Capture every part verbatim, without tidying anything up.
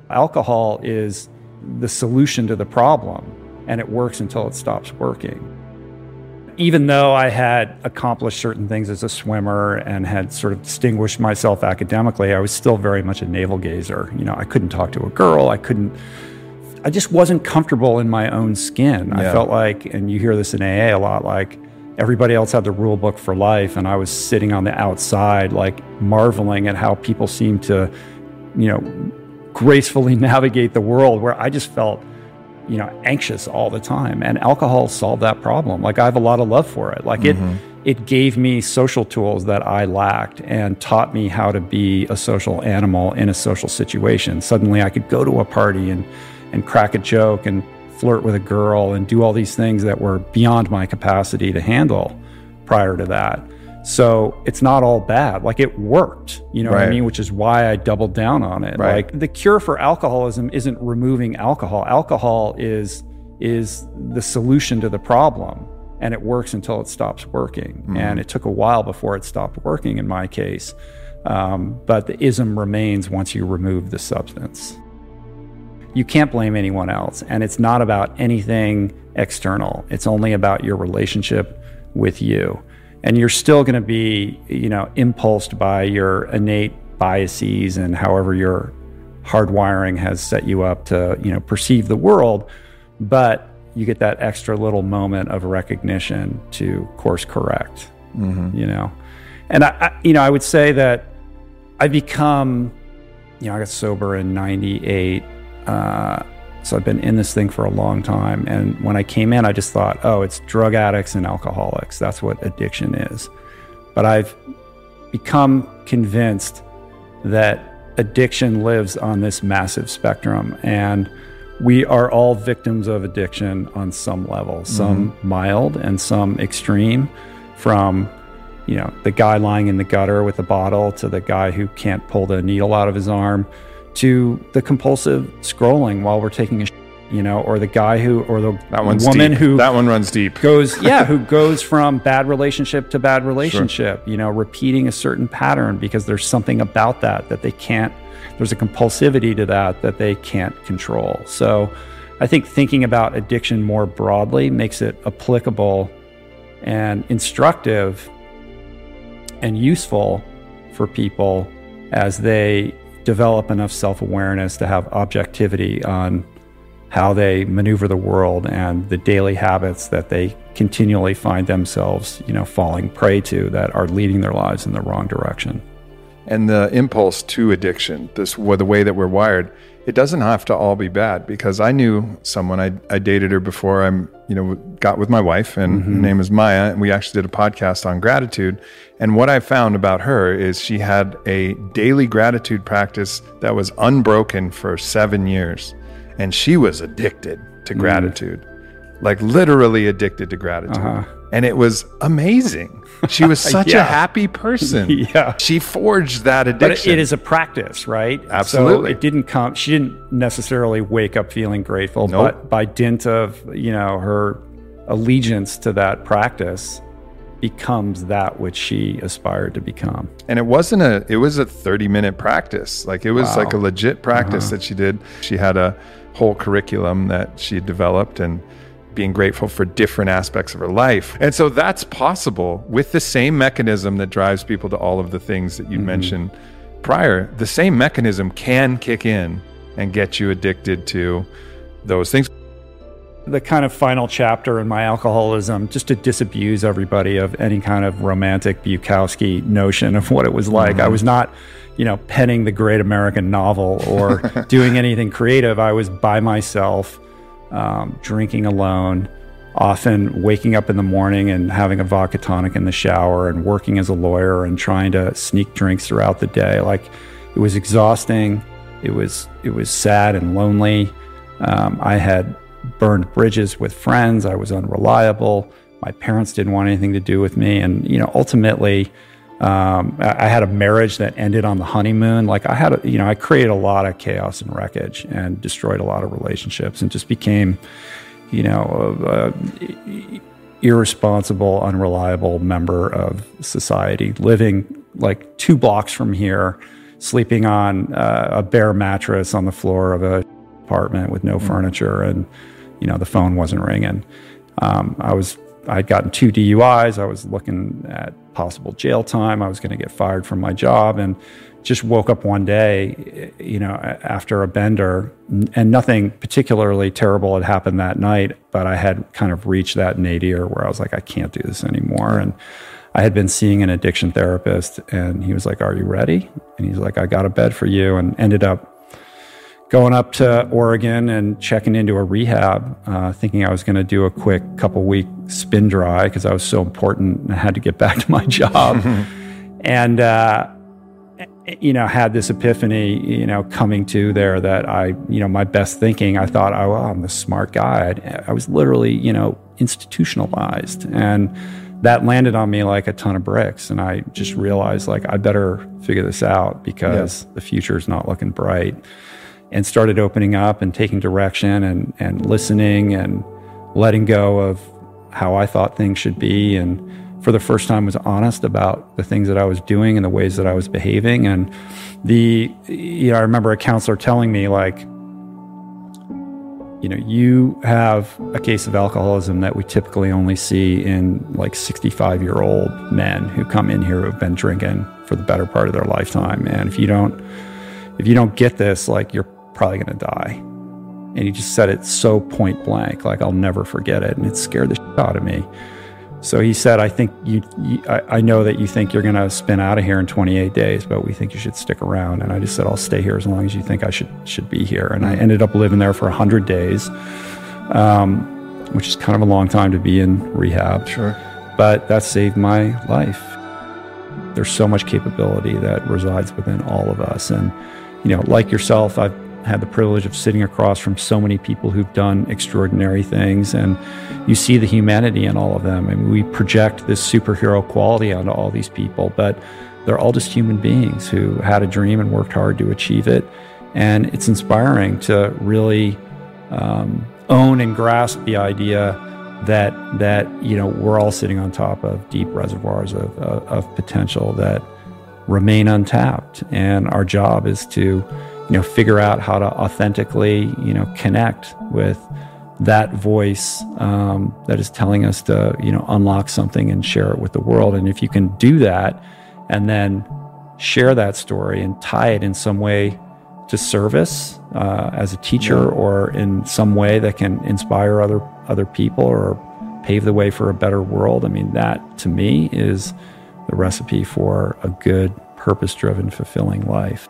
Alcohol is the solution to the problem, and it works until it stops working. Even though I had accomplished certain things as a swimmer and had sort of distinguished myself academically, I was still very much a navel gazer. You know, I couldn't talk to a girl. I couldn't, I just wasn't comfortable in my own skin. Yeah. I felt like, and you hear this in A A a lot, like everybody else had the rule book for life, and I was sitting on the outside, like marveling at how people seemed to, you know, gracefully navigate the world, where I just felt, you know, anxious all the time. And alcohol solved that problem. Like, I have a lot of love for it. Like mm-hmm. it, it gave me social tools that I lacked and taught me how to be a social animal in a social situation. Suddenly I could go to a party and, and crack a joke and flirt with a girl and do all these things that were beyond my capacity to handle prior to that. So it's not all bad. Like, it worked, you know right. what I mean? Which is why I doubled down on it. Right. Like, the cure for alcoholism isn't removing alcohol. Alcohol is is the solution to the problem, and it works until it stops working. Mm-hmm. And it took a while before it stopped working in my case. Um, but the ism remains once you remove the substance. You can't blame anyone else, and it's not about anything external. It's only about your relationship with you. And you're still going to be, you know, impulsed by your innate biases and however your hardwiring has set you up to, you know, perceive the world. But you get that extra little moment of recognition to course correct, mm-hmm. you know. And, I, I, you know, I would say that I become, you know, I got sober in ninety-eight. Uh, so I've been in this thing for a long time. And when I came in, I just thought, oh, it's drug addicts and alcoholics. That's what addiction is. But I've become convinced that addiction lives on this massive spectrum. And we are all victims of addiction on some level, some mm-hmm. mild and some extreme, from, you know, the guy lying in the gutter with a bottle to the guy who can't pull the needle out of his arm, to the compulsive scrolling while we're taking a sh- you know, or the guy who, or the that one's woman deep. who that one runs deep goes, yeah, who goes from bad relationship to bad relationship, sure. you know, repeating a certain pattern because there's something about that that they can't, there's a compulsivity to that that they can't control. So I think thinking about addiction more broadly makes it applicable and instructive and useful for people as they develop enough self-awareness to have objectivity on how they maneuver the world and the daily habits that they continually find themselves, you know, falling prey to that are leading their lives in the wrong direction. And the impulse to addiction, this well, the way that we're wired, it doesn't have to all be bad. Because I knew someone, I, I dated her before I'm, you know, got with my wife, and mm-hmm. her name is Maya, and we actually did a podcast on gratitude. And what I found about her is she had a daily gratitude practice that was unbroken for seven years. And she was addicted to gratitude, mm. like literally addicted to gratitude. Uh-huh. And it was amazing. She was such yeah. a happy person. yeah. She forged that addiction. But it is a practice, right? Absolutely. So it didn't come, she didn't necessarily wake up feeling grateful, nope. but by dint of, you know, her allegiance to that practice becomes that which she aspired to become. And it wasn't a, it was a thirty minute practice. Like it was wow. like a legit practice uh-huh. that she did. She had a whole curriculum that she developed, and being grateful for different aspects of her life. And so that's possible with the same mechanism that drives people to all of the things that you mm-hmm. mentioned prior. The same mechanism can kick in and get you addicted to those things. The kind of final chapter in my alcoholism, just to disabuse everybody of any kind of romantic Bukowski notion of what it was like. Mm-hmm. I was not, you know, penning the great American novel or doing anything creative. I was by myself, um, drinking alone, often waking up in the morning and having a vodka tonic in the shower, and working as a lawyer and trying to sneak drinks throughout the day. Like, it was exhausting. It was, it was sad and lonely. Um, I had burned bridges with friends. I was unreliable. My parents didn't want anything to do with me. And, you know, ultimately, um, I, I had a marriage that ended on the honeymoon. Like I had, a, you know, I created a lot of chaos and wreckage and destroyed a lot of relationships, and just became, you know, a, a irresponsible, unreliable member of society, living like two blocks from here sleeping on uh, a bare mattress on the floor of a apartment with no mm-hmm. furniture, and you know the phone wasn't ringing. Um, I was I'd gotten two D U Is. I was looking at possible jail time. I was going to get fired from my job, and just woke up one day, you know, after a bender, and nothing particularly terrible had happened that night, but I had kind of reached that nadir where I was like, I can't do this anymore. And I had been seeing an addiction therapist, and he was like, are you ready? And he's like, I got a bed for you, and ended up going up to Oregon and checking into a rehab, uh, thinking I was going to do a quick couple week spin dry because I was so important and I had to get back to my job. and, uh, you know, had this epiphany, you know, coming to there that I, you know, my best thinking, I thought, oh, well, I'm the smart guy. I, I was literally, you know, institutionalized. And that landed on me like a ton of bricks. And I just realized, like, I better figure this out because yeah. the future is not looking bright. And started opening up and taking direction and, and listening and letting go of how I thought things should be. And for the first time was honest about the things that I was doing and the ways that I was behaving. And the, you know, I remember a counselor telling me, like, you know, you have a case of alcoholism that we typically only see in like sixty-five year old men who come in here who have been drinking for the better part of their lifetime. And if you don't, if you don't get this, like, you're probably going to die. And he just said it so point blank, like, I'll never forget it. And it scared the shit out of me. So he said, I think you, you I, I know that you think you're going to spin out of here in twenty-eight days, but we think you should stick around. And I just said, I'll stay here as long as you think I should should be here. And I ended up living there for one hundred days, um, which is kind of a long time to be in rehab. Sure. But that saved my life. There's so much capability that resides within all of us. And, you know, like yourself, I've had the privilege of sitting across from so many people who've done extraordinary things, and you see the humanity in all of them. I mean, we project this superhero quality onto all these people, but they're all just human beings who had a dream and worked hard to achieve it. And it's inspiring to really um, own and grasp the idea that that you know we're all sitting on top of deep reservoirs of, of, of potential that remain untapped, and our job is to you know, figure out how to authentically, you know, connect with that voice um, that is telling us to, you know, unlock something and share it with the world. And if you can do that and then share that story and tie it in some way to service uh, as a teacher yeah. or in some way that can inspire other other people or pave the way for a better world, I mean, that to me is the recipe for a good, purpose-driven, fulfilling life.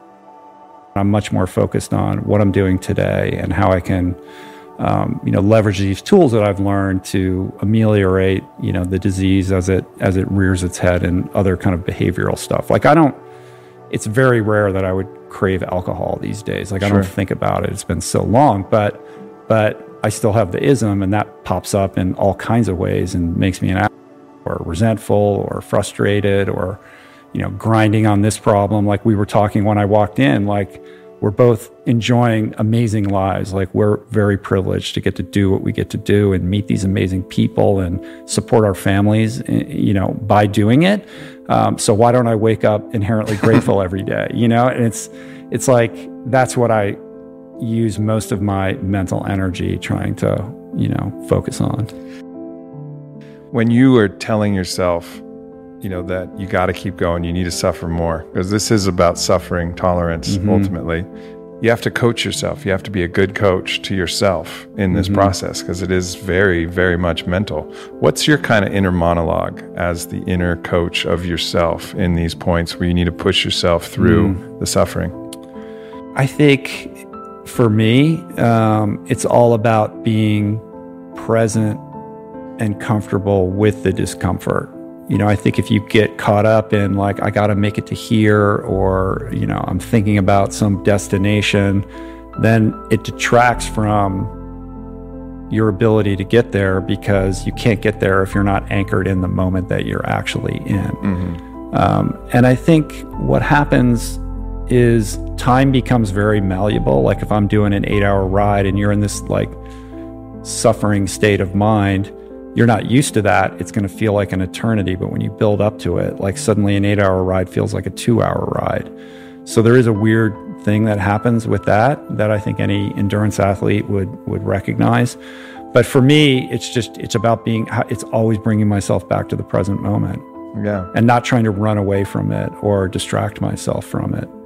I'm much more focused on what I'm doing today and how I can, um, you know, leverage these tools that I've learned to ameliorate, you know, the disease as it as it rears its head and other kind of behavioral stuff. Like I don't, it's very rare that I would crave alcohol these days. Like I sure. don't think about it. It's been so long, but but I still have the ism, and that pops up in all kinds of ways and makes me an asshole or resentful or frustrated or, you know, grinding on this problem. Like we were talking when I walked in, like we're both enjoying amazing lives. Like we're very privileged to get to do what we get to do and meet these amazing people and support our families, you know, by doing it. Um, so why don't I wake up inherently grateful every day? You know, and it's, it's like, that's what I use most of my mental energy trying to, you know, focus on. When you are telling yourself, you know, that you got to keep going, you need to suffer more, because this is about suffering tolerance. Mm-hmm. Ultimately, you have to coach yourself. You have to be a good coach to yourself in this mm-hmm. process, because it is very, very much mental. What's your kind of inner monologue as the inner coach of yourself in these points where you need to push yourself through mm. the suffering? I think for me, um, it's all about being present and comfortable with the discomfort. You know, I think if you get caught up in like, I got to make it to here, or, you know, I'm thinking about some destination, then it detracts from your ability to get there, because you can't get there if you're not anchored in the moment that you're actually in. Mm-hmm. Um, and I think what happens is time becomes very malleable. Like if I'm doing an eight hour ride and you're in this like suffering state of mind, you're not used to that. It's going to feel like an eternity. But when you build up to it, like suddenly an eight hour ride feels like a two hour ride. So there is a weird thing that happens with that, that I think any endurance athlete would, would recognize. But for me, it's just, it's about being, it's always bringing myself back to the present moment. Yeah. And not trying to run away from it or distract myself from it.